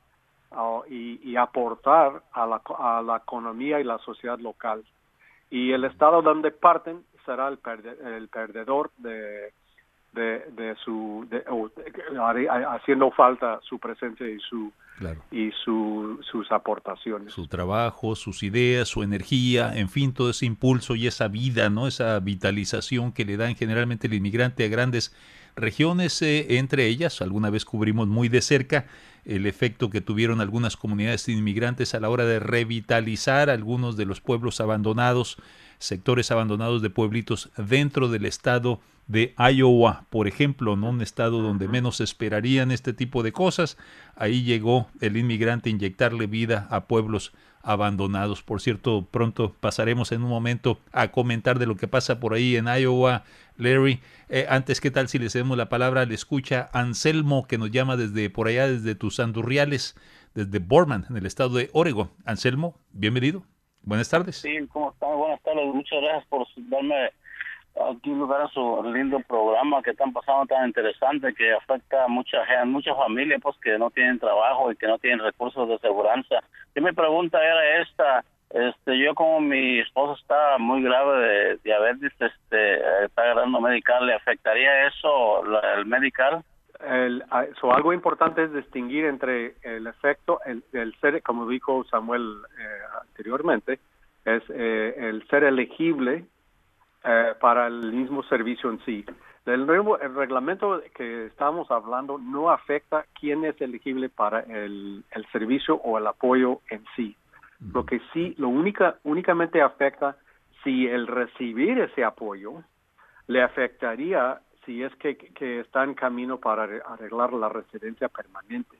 y aportar a la economía y la sociedad local. Y el estado donde parten será el perdedor de haciendo falta su presencia y Claro. sus aportaciones. Su trabajo, sus ideas, su energía, en fin, todo ese impulso y esa vida, ¿no? Esa vitalización que le dan generalmente el inmigrante a grandes regiones, entre ellas, alguna vez cubrimos muy de cerca el efecto que tuvieron algunas comunidades inmigrantes a la hora de revitalizar algunos de los pueblos abandonados, sectores abandonados de pueblitos dentro del estado de Iowa, por ejemplo, ¿no? Un estado donde menos esperarían este tipo de cosas. Ahí llegó el inmigrante a inyectarle vida a pueblos abandonados. Por cierto, pronto pasaremos en un momento a comentar de lo que pasa por ahí en Iowa, Larry. Antes, ¿qué tal si le cedemos la palabra? Le escucha Anselmo, que nos llama desde por allá, desde tus andurriales, desde Boardman, en el estado de Oregon. Anselmo, bienvenido. Buenas tardes. Sí, ¿cómo están? Buenas tardes. Muchas gracias por darme aquí lugar a su lindo programa que están pasando tan interesante, que afecta a mucha familias pues que no tienen trabajo y que no tienen recursos de seguranza. Y mi pregunta era esta: yo, como mi esposo está muy grave de diabetes, está agarrando medical, ¿le afectaría eso el medical? Algo importante es distinguir entre el efecto, el ser, como dijo Samuel anteriormente, es el ser elegible para el mismo servicio en sí. El reglamento que estamos hablando no afecta quién es elegible para el servicio o el apoyo en sí. Lo que sí, únicamente afecta si el recibir ese apoyo le afectaría si es que está en camino para arreglar la residencia permanente,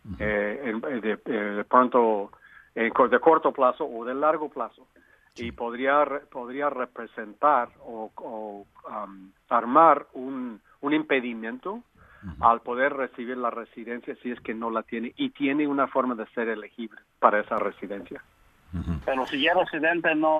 de pronto, de corto plazo o de largo plazo. Y podría representar o armar un impedimento al poder recibir la residencia si es que no la tiene y tiene una forma de ser elegible para esa residencia. Pero si ya es residente, no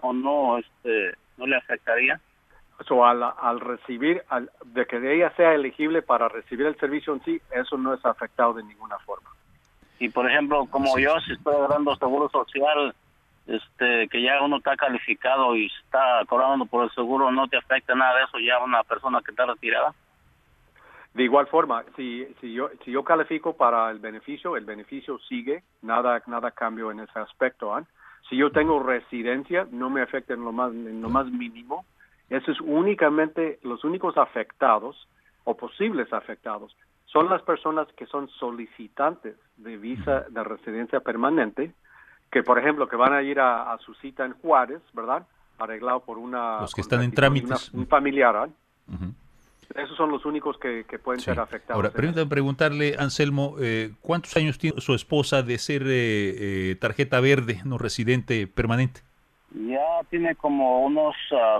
le afectaría. Al recibir, de que ella sea elegible para recibir el servicio en sí, eso no es afectado de ninguna forma. Y por ejemplo, como yo, si estoy agarrando seguro social, que ya uno está calificado y está cobrando por el seguro, ¿no te afecta nada de eso ya una persona que está retirada? De igual forma, si yo califico para el beneficio sigue, nada cambio en ese aspecto. Si yo tengo residencia, no me afecta en lo más mínimo. Eso es únicamente los únicos afectados o posibles afectados son las personas que son solicitantes de visa de residencia permanente, que por ejemplo que van a ir a su cita en Juárez, ¿verdad? Arreglado por los que están en trámites, un familiar. Esos son los únicos que pueden ser afectados. Ahora, permítame preguntarle, Anselmo, ¿cuántos años tiene su esposa de ser tarjeta verde, no residente permanente? Ya tiene como unos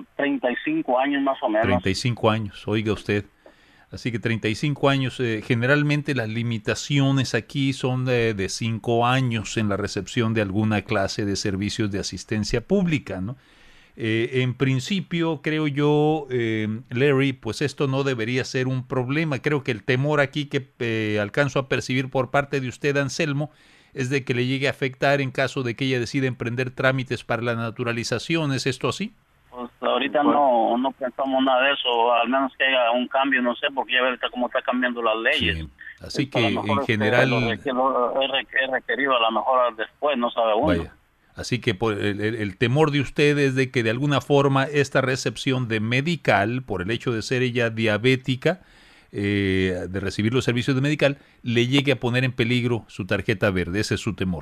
35 años más o menos. 35 años, oiga usted. Así que 35 años, generalmente las limitaciones aquí son de 5 años en la recepción de alguna clase de servicios de asistencia pública, ¿no? En principio, creo yo, Larry, pues esto no debería ser un problema. Creo que el temor aquí que alcanzo a percibir por parte de usted, Anselmo, es de que le llegue a afectar en caso de que ella decida emprender trámites para la naturalización. ¿Es esto así? Pues ahorita no pensamos nada de eso, al menos que haya un cambio, no sé, porque ya ves cómo está cambiando las leyes. Sí. Así que en general... Es requerido a lo mejor después, no sabe uno. Vaya. Así que por el temor de usted es de que de alguna forma esta recepción de medical, por el hecho de ser ella diabética, de recibir los servicios de medical, le llegue a poner en peligro su tarjeta verde. Ese es su temor.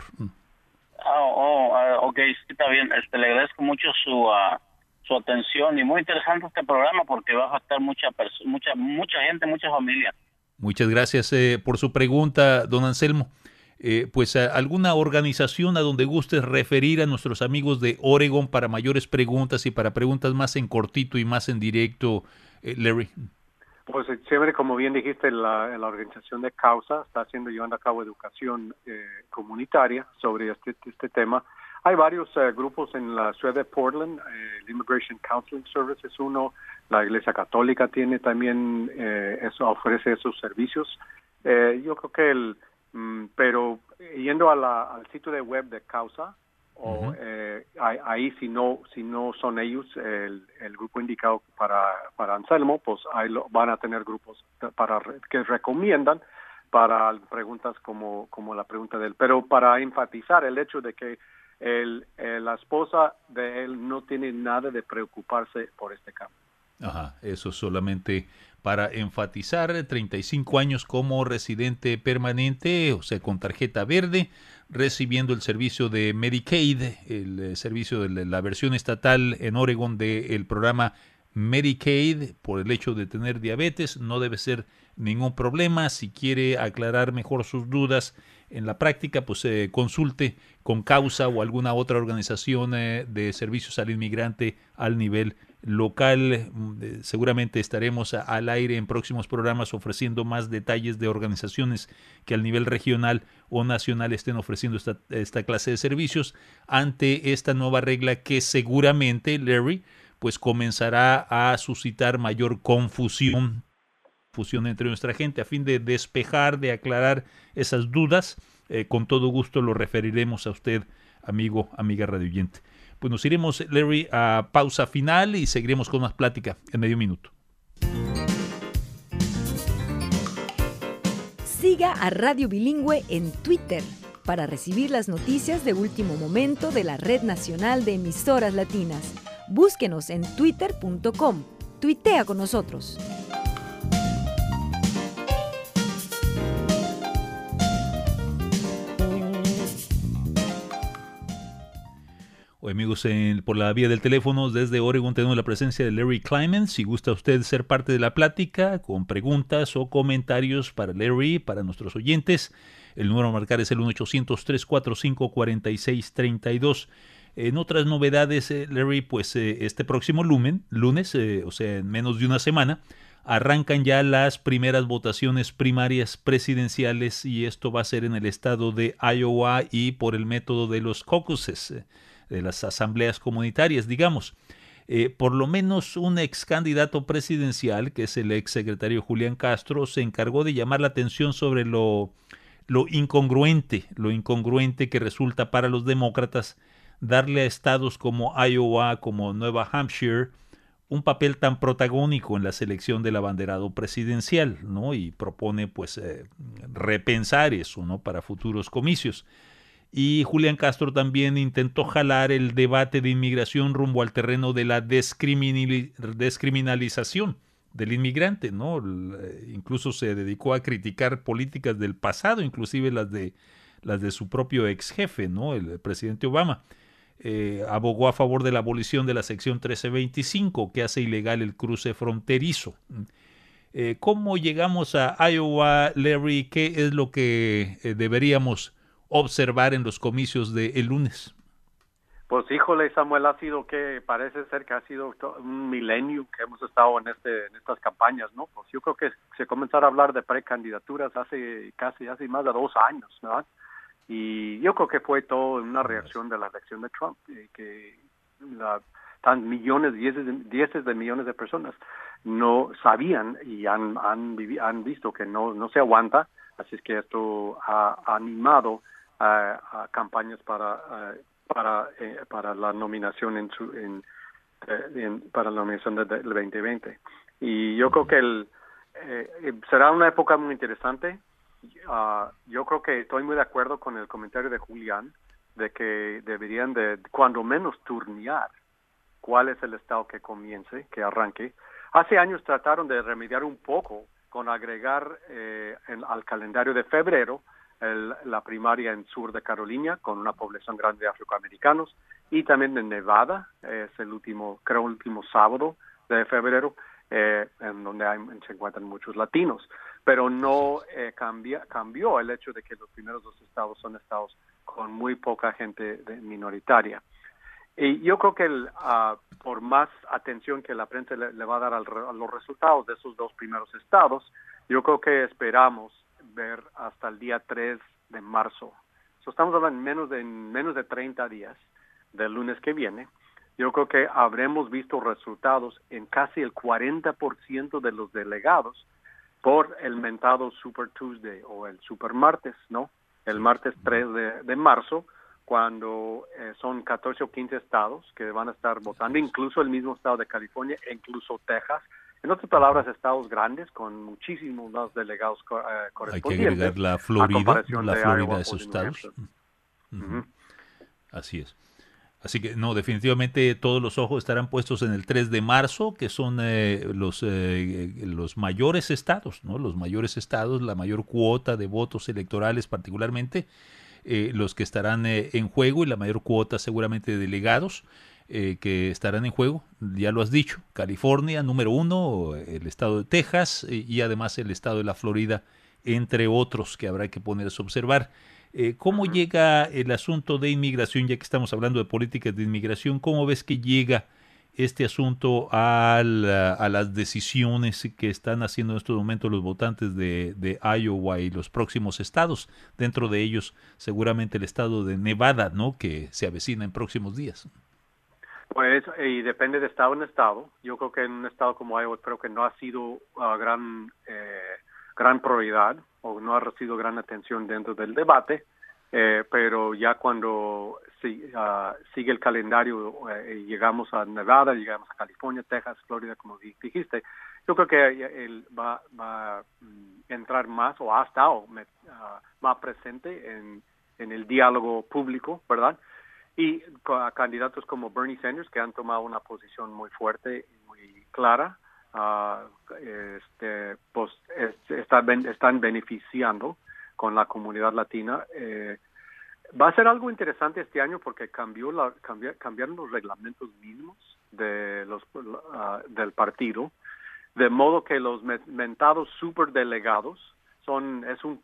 Ok, sí, está bien. Le agradezco mucho su atención y muy interesante este programa porque va a afectar mucha gente, mucha familia. Muchas gracias por su pregunta, don Anselmo. Pues alguna organización a donde gustes referir a nuestros amigos de Oregon para mayores preguntas y para preguntas más en cortito y más en directo, Larry. Pues chévere, como bien dijiste, la organización de Causa está llevando a cabo educación comunitaria sobre este tema. Hay varios grupos en la ciudad de Portland, el Immigration Counseling Service es uno, la Iglesia Católica tiene también ofrece esos servicios. Yo creo que pero yendo al sitio de web de Causa, o ahí si no son ellos el grupo indicado para Anselmo, pues ahí van a tener grupos que recomiendan para preguntas como la pregunta de él. Pero para enfatizar el hecho de que la esposa de él no tiene nada de preocuparse por este cambio. Ajá, eso solamente para enfatizar, 35 años como residente permanente, o sea, con tarjeta verde, recibiendo el servicio de Medicaid, el servicio de la versión estatal en Oregon del programa Medicaid. Por el hecho de tener diabetes no debe ser ningún problema. Si quiere aclarar mejor sus dudas en la práctica, pues consulte con Causa o alguna otra organización de servicios al inmigrante al nivel local. Seguramente estaremos al aire en próximos programas ofreciendo más detalles de organizaciones que al nivel regional o nacional estén ofreciendo esta clase de servicios ante esta nueva regla que seguramente, Larry, pues comenzará a suscitar mayor confusión entre nuestra gente. A fin de despejar, de aclarar esas dudas, con todo gusto lo referiremos a usted, amiga radioyente. Pues nos iremos, Larry, a pausa final y seguiremos con más plática en medio minuto. Siga a Radio Bilingüe en Twitter para recibir las noticias de último momento de la Red Nacional de Emisoras Latinas. Búsquenos en twitter.com. Tuitea con nosotros. Hoy, amigos, por la vía del teléfono desde Oregon tenemos la presencia de Larry Kleiman. Si gusta usted ser parte de la plática con preguntas o comentarios para Larry, para nuestros oyentes, el número a marcar es el 1-800-345-4632. En otras novedades, Larry, pues este próximo lunes, o sea, en menos de una semana, arrancan ya las primeras votaciones primarias presidenciales, y esto va a ser en el estado de Iowa y por el método de los caucuses, de las asambleas comunitarias, digamos. Por lo menos un ex candidato presidencial, que es el ex secretario Julián Castro, se encargó de llamar la atención sobre lo incongruente que resulta para los demócratas darle a estados como Iowa, como Nueva Hampshire, un papel tan protagónico en la selección del abanderado presidencial, ¿no? Y propone, pues, repensar eso, ¿no?, para futuros comicios. Y Julián Castro también intentó jalar el debate de inmigración rumbo al terreno de la descriminalización del inmigrante, ¿no? Incluso se dedicó a criticar políticas del pasado, inclusive las de su propio ex jefe, ¿no?, el presidente Obama. Abogó a favor de la abolición de la sección 1325, que hace ilegal el cruce fronterizo. ¿Cómo llegamos a Iowa, Larry? ¿Qué es lo que deberíamos observar en los comicios del lunes? Pues híjole, Samuel, parece ser que ha sido un milenio que hemos estado en estas campañas, ¿no? Pues yo creo que se comenzó a hablar de precandidaturas hace más de 2 años, ¿verdad? Y yo creo que fue todo una reacción de la elección de Trump, que dieces de millones de personas no sabían y han visto que no se aguanta. Así es que esto ha animado a campañas para la nominación para la nominación del 2020. Y yo creo que será una época muy interesante. Yo creo que estoy muy de acuerdo con el comentario de Julián de que deberían de cuando menos turnear cuál es el estado que arranque. Hace años trataron de remediar un poco con agregar al calendario de febrero la primaria en sur de Carolina con una población grande de afroamericanos, y también en Nevada, es el último sábado de febrero, en donde se encuentran muchos latinos. Pero no cambió el hecho de que los primeros 2 estados son estados con muy poca gente minoritaria. Y yo creo que por más atención que la prensa le va a dar a los resultados de esos 2 primeros estados, yo creo que esperamos ver hasta el día 3 de marzo. Estamos hablando en menos de 30 días del lunes que viene. Yo creo que habremos visto resultados en casi el 40% de los delegados por el mentado Super Tuesday o el Super Martes, ¿no? El martes 3 de marzo, cuando son 14 o 15 estados que van a estar votando, incluso el mismo estado de California, e incluso Texas. En otras palabras, estados grandes con muchísimos más delegados correspondientes. Hay que agregar la Florida a esos estados. Así es. Así que no, definitivamente todos los ojos estarán puestos en el 3 de marzo, que son los mayores estados, ¿no? Los mayores estados, la mayor cuota de votos electorales particularmente, los que estarán en juego, y la mayor cuota seguramente de delegados que estarán en juego. Ya lo has dicho, California, número 1, el estado de Texas y además el estado de la Florida, entre otros que habrá que ponerse a observar. ¿Cómo llega el asunto de inmigración, ya que estamos hablando de políticas de inmigración? ¿Cómo ves que llega este asunto a las decisiones que están haciendo en estos momentos los votantes de Iowa y los próximos estados? Dentro de ellos, seguramente el estado de Nevada, ¿no?, que se avecina en próximos días. Pues, y depende de estado en estado. Yo creo que en un estado como Iowa creo que no ha sido gran prioridad, o no ha recibido gran atención dentro del debate, pero ya cuando sigue el calendario y llegamos a Nevada, llegamos a California, Texas, Florida, como dijiste, yo creo que él va a entrar más, o ha estado más presente en el diálogo público, ¿verdad? Y a candidatos como Bernie Sanders, que han tomado una posición muy fuerte y muy clara, pues están beneficiando con la comunidad latina. Va a ser algo interesante este año porque cambiaron los reglamentos mismos del partido, de modo que los mentados superdelegados es un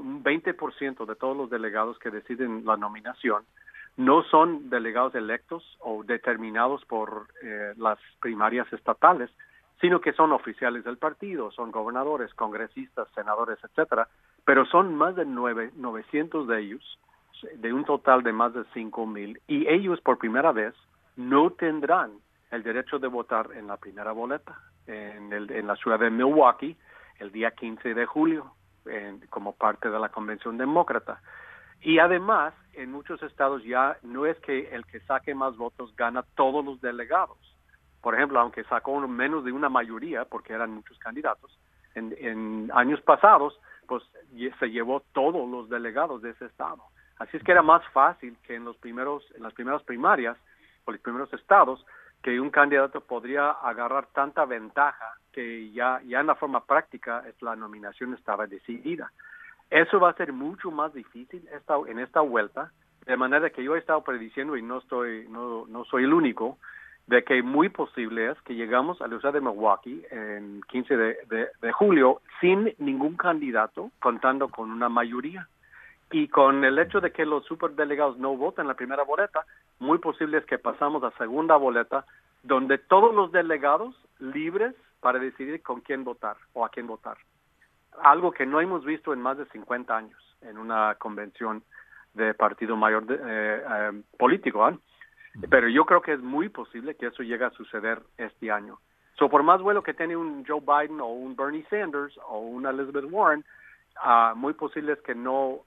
20% de todos los delegados que deciden la nominación. No son delegados electos o determinados por las primarias estatales, sino que son oficiales del partido, son gobernadores, congresistas, senadores, etcétera, pero son más de 900 de ellos, de un total de más de 5,000, y ellos por primera vez no tendrán el derecho de votar en la primera boleta en la ciudad de Milwaukee el día 15 de julio, como parte de la Convención Demócrata. Y además, en muchos estados ya no es que el que saque más votos gana todos los delegados. Por ejemplo, aunque sacó menos de una mayoría, porque eran muchos candidatos, en años pasados, pues se llevó todos los delegados de ese estado. Así es que era más fácil que en las primeras primarias, o los primeros estados, que un candidato podría agarrar tanta ventaja que ya en la forma práctica la nominación estaba decidida. Eso va a ser mucho más difícil en esta vuelta, de manera que yo he estado prediciendo, y no soy el único, de que muy posible es que llegamos a la ciudad de Milwaukee en 15 de julio sin ningún candidato, contando con una mayoría. Y con el hecho de que los superdelegados no voten la primera boleta, muy posible es que pasamos a segunda boleta, donde todos los delegados libres para decidir con quién votar o a quién votar. Algo que no hemos visto en más de 50 años en una convención de partido mayor político, ¿eh? Pero yo creo que es muy posible que eso llegue a suceder este año. Por más vuelo que tiene un Joe Biden o un Bernie Sanders o una Elizabeth Warren, muy posible es que no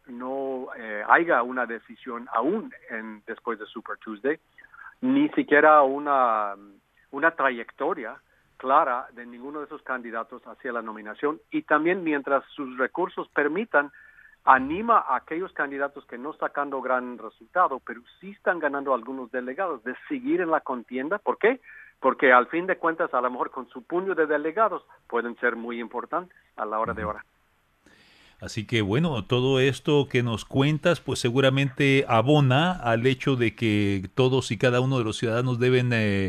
haya una decisión aún después de Super Tuesday, ni siquiera una trayectoria clara de ninguno de esos candidatos hacia la nominación, y también mientras sus recursos permitan, anima a aquellos candidatos que no están sacando gran resultado, pero sí están ganando algunos delegados, de seguir en la contienda. ¿Por qué? Porque al fin de cuentas, a lo mejor con su puño de delegados pueden ser muy importantes a la hora de hora. Así que bueno, todo esto que nos cuentas pues seguramente abona al hecho de que todos y cada uno de los ciudadanos deben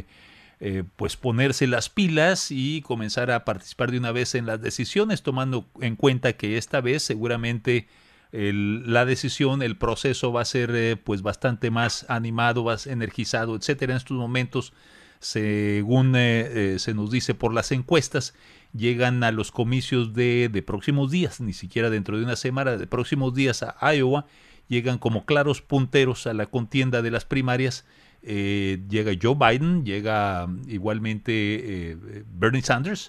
pues ponerse las pilas y comenzar a participar de una vez en las decisiones, tomando en cuenta que esta vez seguramente la decisión, el proceso va a ser pues bastante más animado, más energizado, etcétera. En estos momentos, según se nos dice por las encuestas, llegan a los comicios de próximos días, ni siquiera dentro de una semana, de próximos días a Iowa, llegan como claros punteros a la contienda de las primarias. Llega Joe Biden, llega igualmente Bernie Sanders,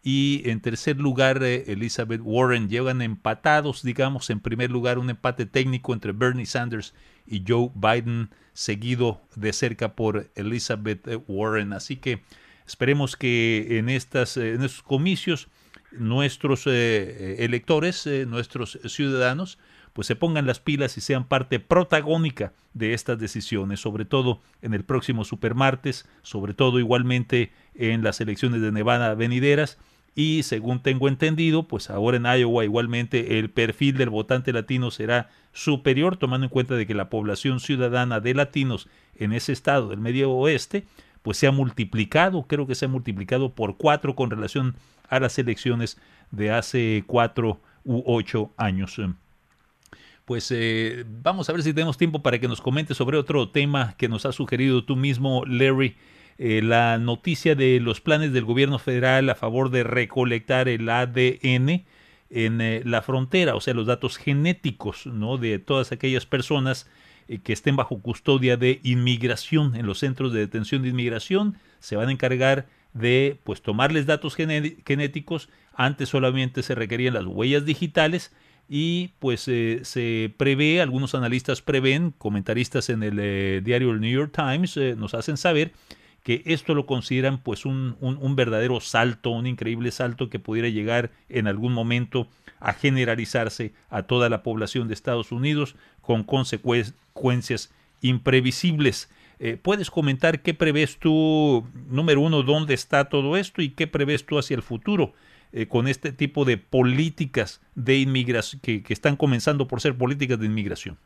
y en tercer lugar Elizabeth Warren. Llegan empatados, digamos, en primer lugar un empate técnico entre Bernie Sanders y Joe Biden, seguido de cerca por Elizabeth Warren. Así que esperemos que en estos comicios nuestros electores, nuestros ciudadanos, pues se pongan las pilas y sean parte protagónica de estas decisiones, sobre todo en el próximo supermartes, sobre todo igualmente en las elecciones de Nevada venideras, y según tengo entendido, pues ahora en Iowa igualmente el perfil del votante latino será superior, tomando en cuenta de que la población ciudadana de latinos en ese estado del Medio Oeste pues se ha multiplicado, creo que se ha multiplicado por 4 con relación a las elecciones de hace 4 u 8 años. Pues vamos a ver si tenemos tiempo para que nos comentes sobre otro tema que nos has sugerido tú mismo, Larry, la noticia de los planes del gobierno federal a favor de recolectar el ADN en la frontera, o sea, los datos genéticos, ¿no?, de todas aquellas personas que estén bajo custodia de inmigración en los centros de detención de inmigración. Se van a encargar de pues tomarles datos genéticos. Antes solamente se requerían las huellas digitales y pues se prevé, algunos analistas prevén, comentaristas en el diario el New York Times nos hacen saber que esto lo consideran pues un verdadero salto, un increíble salto que pudiera llegar en algún momento a generalizarse a toda la población de Estados Unidos con consecuencias imprevisibles. ¿Puedes comentar qué prevés tú, número uno, dónde está todo esto y qué prevés tú hacia el futuro con este tipo de políticas de inmigración que están comenzando por ser políticas de inmigración?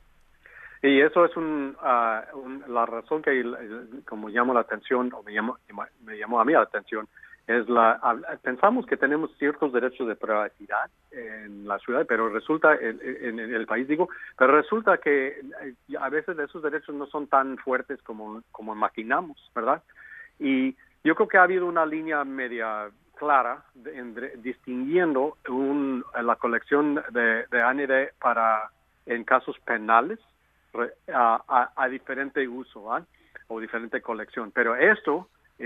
Y eso es la razón que como llamó la atención, o me llamó a mí la atención, es pensamos que tenemos ciertos derechos de privacidad en la ciudad, pero resulta, en el país pero resulta que a veces esos derechos no son tan fuertes como imaginamos, ¿verdad? Y yo creo que ha habido una línea media clara distinguiendo la colección de ADN en casos penales a diferente uso, ¿eh? O diferente colección, pero esto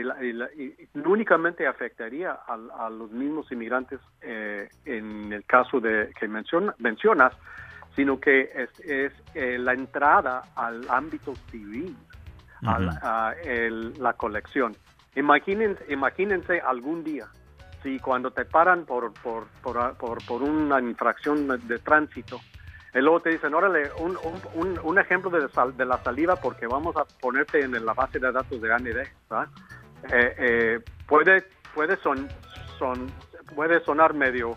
no únicamente afectaría a los mismos inmigrantes en el caso que mencionas, sino que es la entrada al ámbito civil, la colección. Imagínense algún día si cuando te paran por una infracción de tránsito, y luego te dicen, órale, un ejemplo de la saliva porque vamos a ponerte en la base de datos de ADN, ¿verdad? Puede sonar medio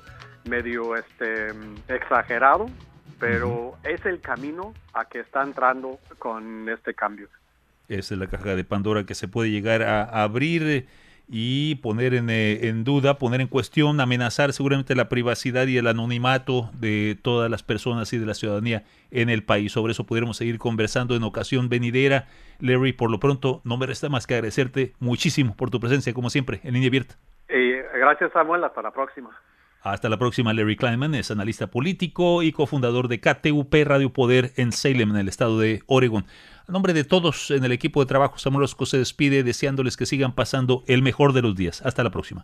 exagerado, pero es el camino a que está entrando con este cambio. Esa es la caja de Pandora que se puede llegar a abrir y poner en duda, poner en cuestión, amenazar seguramente la privacidad y el anonimato de todas las personas y de la ciudadanía en el país. Sobre eso podremos seguir conversando en ocasión venidera. Larry, por lo pronto no me resta más que agradecerte muchísimo por tu presencia, como siempre, en Línea Abierta. Gracias, Samuel. Hasta la próxima. Hasta la próxima. Larry Kleinman es analista político y cofundador de KTUP Radio Poder en Salem, en el estado de Oregón. A nombre de todos en el equipo de trabajo, Samuel Orozco se despide deseándoles que sigan pasando el mejor de los días. Hasta la próxima.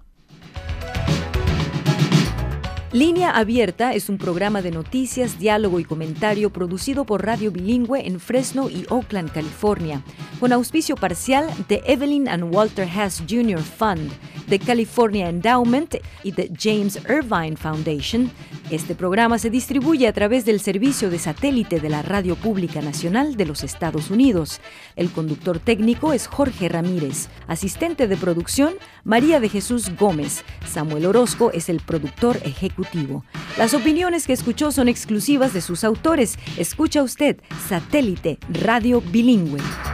Línea Abierta es un programa de noticias, diálogo y comentario producido por Radio Bilingüe en Fresno y Oakland, California, con auspicio parcial de Evelyn and Walter Haas Jr. Fund, de California Endowment y de James Irvine Foundation. Este programa se distribuye a través del servicio de satélite de la Radio Pública Nacional de los Estados Unidos. El conductor técnico es Jorge Ramírez, asistente de producción María de Jesús Gómez. Samuel Orozco es el productor ejecutivo. Las opiniones que escuchó son exclusivas de sus autores. Escucha usted Satélite Radio Bilingüe.